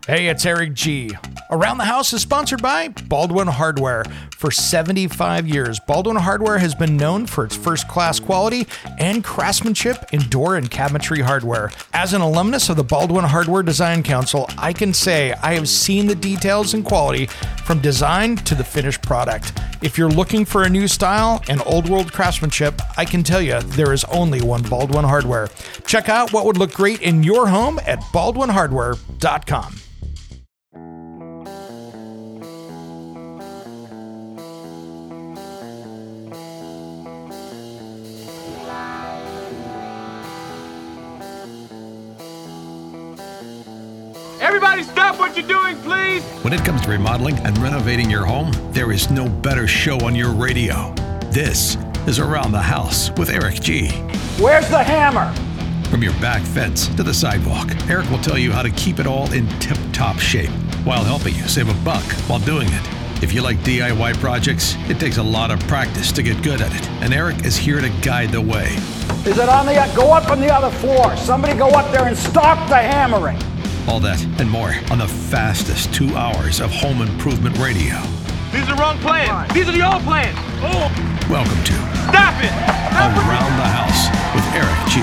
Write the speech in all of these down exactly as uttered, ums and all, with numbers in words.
Hey, it's Eric G. Around the House is sponsored by Baldwin Hardware. For seventy-five years, Baldwin Hardware has been known for its first-class quality and craftsmanship in door and cabinetry hardware. As an alumnus of the Baldwin Hardware Design Council, I can say I have seen the details and quality from design to the finished product. If you're looking for a new style and old-world craftsmanship, I can tell you there is only one Baldwin Hardware. Check out what would look great in your home at baldwin hardware dot com. Everybody stop what you're doing, please! When it comes to remodeling and renovating your home, there is no better show on your radio. This is Around the House with Eric G. Where's the hammer? From your back fence to the sidewalk, Eric will tell you how to keep it all in tip-top shape while helping you save a buck while doing it. If you like D I Y projects, it takes a lot of practice to get good at it, and Eric is here to guide the way. Is it on the, go up on the other floor. Somebody go up there and stop the hammering. All that and more on the fastest two hours of home improvement radio. These are the wrong plans. These are the old plans. Oh. Welcome to Stop it! Stop Around the House with Eric G.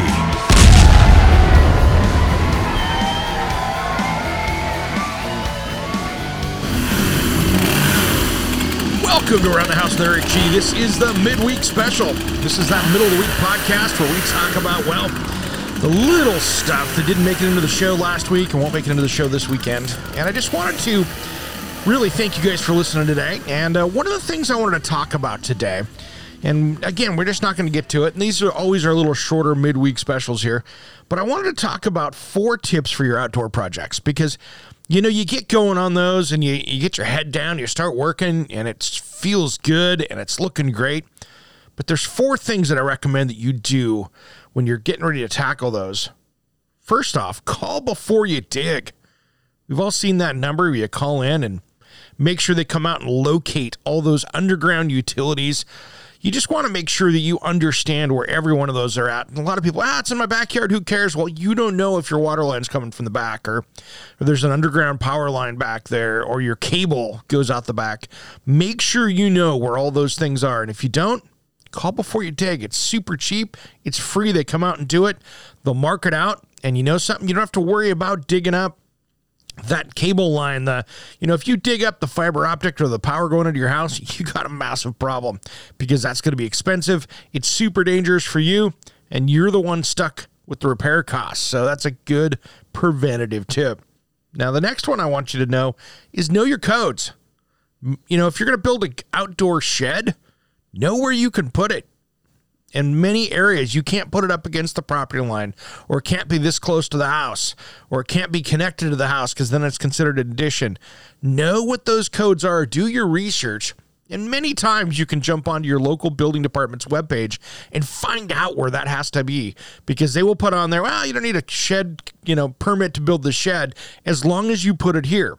Welcome to Around the House with Eric G. This is the midweek special. This is that middle of the week podcast where we talk about, well, the little stuff that didn't make it into the show last week and won't make it into the show this weekend. And I just wanted to really thank you guys for listening today. And uh, one of the things I wanted to talk about today, and again, we're just not going to get to it, and these are always our little shorter midweek specials here, but I wanted to talk about four tips for your outdoor projects because, you know, you get going on those and you, you get your head down, you start working, and it feels good and it's looking great. But there's four things that I recommend that you do when you're getting ready to tackle those. First off, call before you dig. We've all seen that number where you call in and make sure they come out and locate all those underground utilities. You just want to make sure that you understand where every one of those are at. And a lot of people, ah, it's in my backyard, who cares? Well, you don't know if your water line's coming from the back or, or there's an underground power line back there or your cable goes out the back. Make sure you know where all those things are. And if you don't, call before you dig. It's super cheap. It's free. They come out and do it. They'll mark it out. And you know something? You don't have to worry about digging up that cable line. The, you know, if you dig up the fiber optic or the power going into your house, you got a massive problem because that's going to be expensive. It's super dangerous for you, and you're the one stuck with the repair costs. So that's a good preventative tip. Now, the next one I want you to know is know your codes. You know, if you're going to build an outdoor shed, know where you can put it. In many areas, you can't put it up against the property line, or it can't be this close to the house, or it can't be connected to the house because then it's considered an addition. Know what those codes are. Do your research. And many times you can jump onto your local building department's webpage and find out where that has to be because they will put on there, well, you don't need a shed, you know, permit to build the shed as long as you put it here.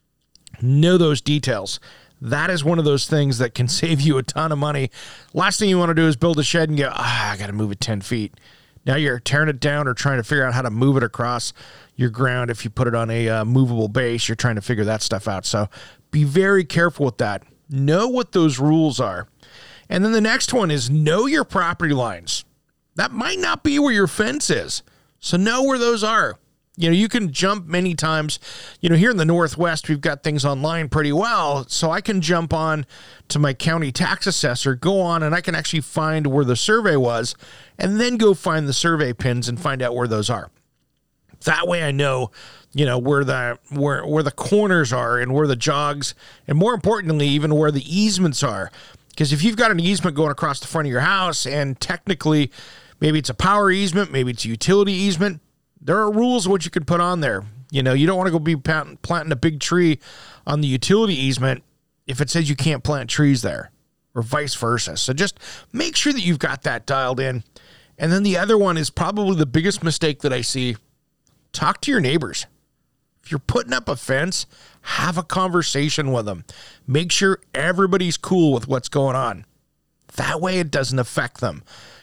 Know those details. That is one of those things that can save you a ton of money. Last thing you want to do is build a shed and go, ah, I got to move it ten feet. Now you're tearing it down or trying to figure out how to move it across your ground. If you put it on a uh, movable base, you're trying to figure that stuff out. So be very careful with that. Know what those rules are. And then the next one is know your property lines. That might not be where your fence is. So know where those are. You know, you can jump many times. You know, here in the Northwest, we've got things online pretty well. So I can jump on to my county tax assessor, go on, and I can actually find where the survey was, and then go find the survey pins and find out where those are. That way I know, you know, where the where where the corners are and where the jogs, and more importantly, even where the easements are. Because if you've got an easement going across the front of your house, and technically maybe it's a power easement, maybe it's a utility easement, there are rules of what you can put on there. You know, you don't want to go be planting a big tree on the utility easement if it says you can't plant trees there, or vice versa. So just make sure that you've got that dialed in. And then the other one is probably the biggest mistake that I see. Talk to your neighbors. If you're putting up a fence, have a conversation with them. Make sure everybody's cool with what's going on. That way it doesn't affect them.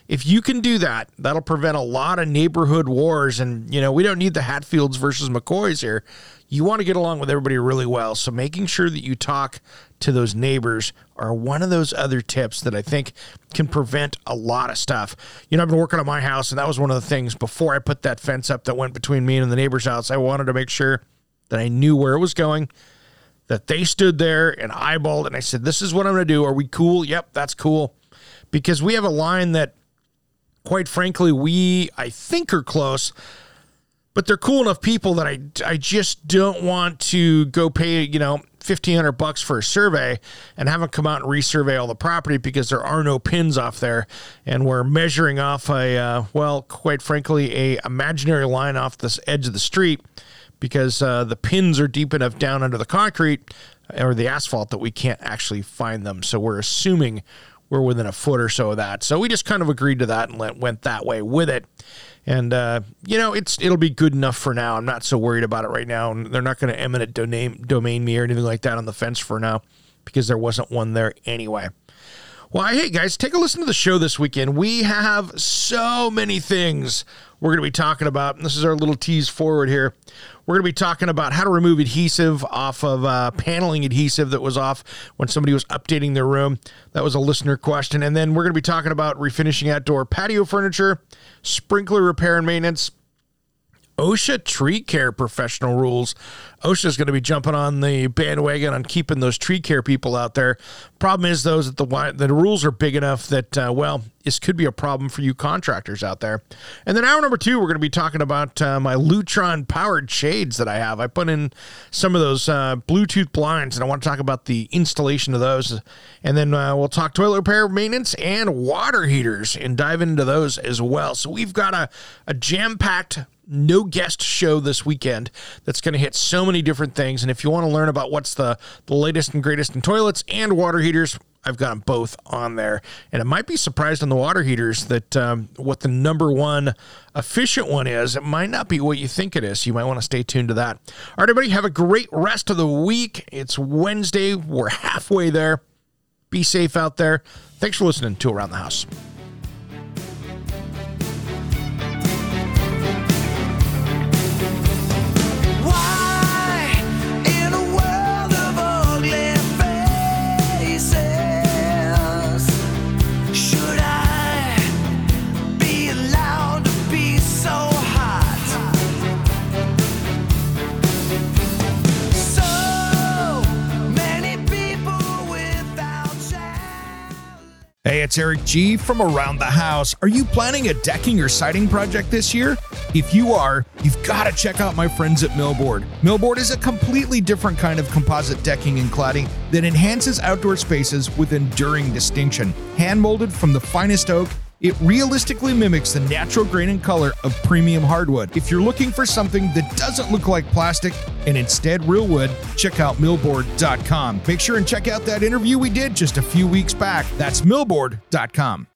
if you can do that, that'll prevent a lot of neighborhood wars. And, you know, we don't need the Hatfields versus McCoys here. You want to get along with everybody really well. So making sure that you talk to those neighbors are one of those other tips that I think can prevent a lot of stuff. You know, I've been working on my house, and that was one of the things before I put that fence up that went between me and the neighbor's house. I wanted to make sure that I knew where it was going, that they stood there and eyeballed, and I said, this is what I'm going to do. Are we cool? Yep, that's cool. Because we have a line that, quite frankly, we, I think, are close, but they're cool enough people that I, I just don't want to go pay, you know, fifteen hundred bucks for a survey and have them come out and resurvey all the property because there are no pins off there. And we're measuring off a, uh, well, quite frankly, a imaginary line off this edge of the street because uh, the pins are deep enough down under the concrete or the asphalt that we can't actually find them. So we're assuming we're within a foot or so of that. So we just kind of agreed to that and let, went that way with it. And, uh, you know, it's it'll be good enough for now. I'm not so worried about it right now. And they're not going to eminent domain, domain me or anything like that on the fence for now because there wasn't one there anyway. Well, hey, guys, take a listen to the show this weekend. We have so many things we're going to be talking about. This is our little tease forward here. We're going to be talking about how to remove adhesive off of uh, paneling adhesive that was off when somebody was updating their room. That was a listener question. And then we're going to be talking about refinishing outdoor patio furniture, sprinkler repair and maintenance, OSHA tree care professional rules. OSHA is going to be jumping on the bandwagon on keeping those tree care people out there. Problem is, those that the the rules are big enough that, uh, well, this could be a problem for you contractors out there. And then hour number two, we're going to be talking about uh, my Lutron-powered shades that I have. I put in some of those uh, Bluetooth blinds, and I want to talk about the installation of those. And then uh, we'll talk toilet repair, maintenance, and water heaters, and dive into those as well. So we've got a, a jam-packed no guest show this weekend that's going to hit so many different things. And if you want to learn about what's the, the latest and greatest in toilets and water heaters, I've got them both on there. And it might be surprised on the water heaters that um, what the number one efficient one is. It might not be what you think it is. So you might want to stay tuned to that. All right, everybody, have a great rest of the week. It's Wednesday. We're halfway there. Be safe out there. Thanks for listening to Around the House. Hey, it's Eric G. from Around the House. Are you planning a decking or siding project this year? If you are, you've got to check out my friends at Millboard. Millboard is a completely different kind of composite decking and cladding that enhances outdoor spaces with enduring distinction. Hand-molded from the finest oak, it realistically mimics the natural grain and color of premium hardwood. If you're looking for something that doesn't look like plastic and instead real wood, check out millboard dot com. Make sure and check out that interview we did just a few weeks back. That's millboard dot com.